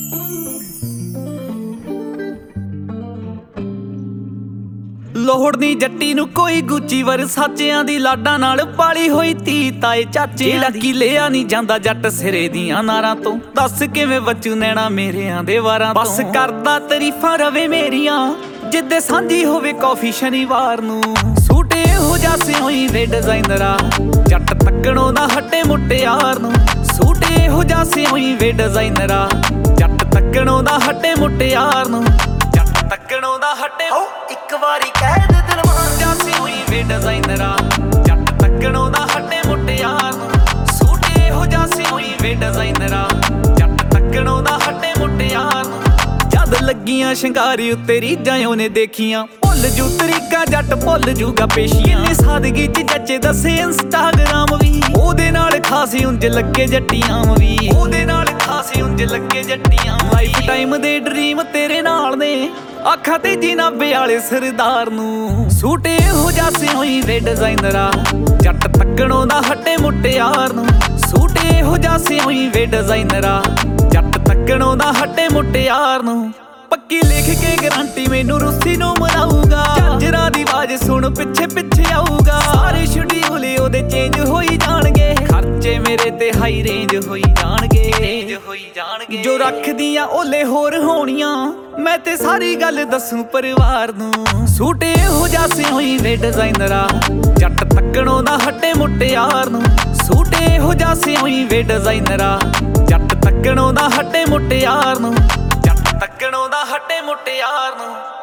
ਲੋਹੜ ਨੀ ਜੱਟੀ ਨੂੰ ਕੋਈ ਗੁੱਚੀ ਵਰਸਾਚਿਆਂ ਦੀ ਲਾਡਾਂ ਨਾਲ ਪਾਲੀ ਹੋਈ ਧੀ ਤਾਏ ਚਾਚੇ ਲੱਗੀ ਲਿਆ ਨਹੀਂ ਜਾਂਦਾ ਜੱਟ ਸਿਰੇ ਦੀਆਂ ਨਾਰਾਂ ਤੋਂ। ਦੱਸ ਕਿਵੇਂ ਬਚੂ ਨੈਣਾ ਮੇਰਿਆਂ ਦੇ ਵਾਰਾਂ ਤੋਂ। ਬਸ ਕਰਦਾ ਤਾਰੀਫਾਂ ਰਵੇ ਮੇਰੀਆਂ ਜਿੱਦੇ ਸਾਂਝੀ ਹੋਵੇ ਕੌਫੀ ਸ਼ਨੀਵਾਰ ਨੂੰ। ਸੂਟ ਇਹੋ ਜਿਹਾ ਸਿਉਈ ਵੇ ਡਿਜ਼ਾਈਨਰਾ ਜੱਟ ਤੱਕਣੋਂ ਦਾ ਹਟੇ ਮੁਟਿਆਰ ਨੂੰ। ਸੂਟ ਇਹੋ ਜਿਹਾ ਸਿਉਈ ਵੇ ਡਿਜ਼ਾਈਨਰਾ ਜੱਟ ਤੱਕਣੋਂ ਦਾ ਹਟੇ ਮੁਟਿਆਰ ਨੂੰ। ਤੱਕਣੋਂ ਦਾ ਹਟੇ ਇੱਕ ਵਾਰੀ ਕਹਿ ਦੇ ਦਿਲ ਮਾਰ ਜਾ ਸਿਉਈ ਵੇ ਡਿਜ਼ਾਈਨਰਾ ਜੱਟ ਤੱਕਣੋਂ ਦਾ ਹਟੇ ਮੁਟਿਆਰ ਨੂੰ। ਸੂਟ ਇਹੋ ਜਿਹਾ ਸਿਉਈ ਵੇ ਡਿਜ਼ਾਈਨਰਾ ਜੱਟ ਤੱਕਣੋਂ ਦਾ ਹਟੇ ਮੁਟਿਆਰ ਨੂੰ। ਜਦ ਲੱਗੀਆਂ ਸ਼ਿੰਗਾਰੀ ਉੱਤੇ ਰੀਝਾਂ ਉਹਨੇ ਦੇਖੀਆਂ ਭੁੱਲ ਜੂ ਤਰੀਕਾ ਜੱਟ ਭੁੱਲ ਜੂਗਾ ਪੇਸ਼ੀਆਂ। ਇੰਨੀ ਸਾਦਗੀ ਚ ਜੱਚੇ ਦੱਸੇ ਇੰਸਟਾਗ੍ਰਾਮ ਵੀ ਉਹਦੇ ਨਾਲ ਖਾਸੀ ਉਂਝ ਲੱਗੇ ਜੱਟੀਆਂ ਵੀ। ਉਹਦੇ ਨਾਲ ਖਾਸੀ ਉਂਝ ਲੱਗੇ ਜੱਟੀਆਂ। ਲਾਈਫ ਟਾਈਮ ਦੇ ਡ੍ਰੀਮ ਤੇਰੇ ਨਾਲ ਨੇ ਅੱਖਾਂ ਤੇ ਜਨਾਬੇ ਵਾਲੇ ਸਰਦਾਰ ਨੂੰ। ਸੂਟ ਇਹੋ ਜਿਹਾ ਸਿਉਈ ਵੇ ਡਿਜ਼ਾਈਨਰਾ ਜੱਟ ਤੱਕਣੋਂ ਦਾ ਹਟੇ ਮੁਟਿਆਰ ਨੂੰ। ਸੂਟ ਇਹੋ ਜਿਹਾ ਸਿਉਈ ਵੇ ਡਿਜ਼ਾਈਨਰਾ ਜੱਟ ਤੱਕਣੋਂ ਦਾ ਹਟੇ ਮੁਟਿਆਰ ਨੂੰ। ਪੱਕੀ ਲਿਖ ਕੇ ਗਰੰਟੀ ਮੈਨੂੰ ਰੁੱਸੀ ਨੂੰ ਮਨਾਊਗਾ। ਝਾਂਜਰਾਂ ਦੀ ਆਵਾਜ਼ ਸੁਣ ਪਿੱਛੇ ਪਿੱਛੇ ਆਊਗਾ। ਸਾਰੇ ਸ਼ਡਿਊਲ ਉਹਦੇ ਚੇਂਜ ਹੋਈ ਜਾਣਗੇ ਖਰਚੇ ਮੇਰੇ ਤੇ ਹਾਈ ਰੇਂਜ ਹੋਈ ਜਾਣਗੇ। ਜੋ ਰੱਖਦੀਆਂ ਓਲੇ ਹੋਰ ਹੋਣੀਆਂ ਮੈਂ ਤੇ ਸਾਰੀ ਗੱਲ ਦੱਸੂ ਪਰਿਵਾਰ ਨੂੰ। ਸੂਟ ਇਹੋ ਜਿਹਾ ਸਿਉਈ ਵੇ ਡਿਜ਼ਾਈਨਰਾ ਜੱਟ ਤੱਕਣੋਂ ਦਾ ਹਟੇ ਮੁਟਿਆਰ ਨੂੰ। ਸੂਟ ਇਹੋ ਜਿਹਾ ਸਿਉਈ ਵੇ ਡਿਜ਼ਾਈਨਰਾ ਜੱਟ ਤੱਕਣੋਂ ਦਾ ਹਟੇ ਮੁਟਿਆਰ ਨੂੰ। ਜੱਟ ਤੱਕਣੋਂ ਦਾ ਹਟੇ ਮੁਟਿਆਰ ਨੂੰ।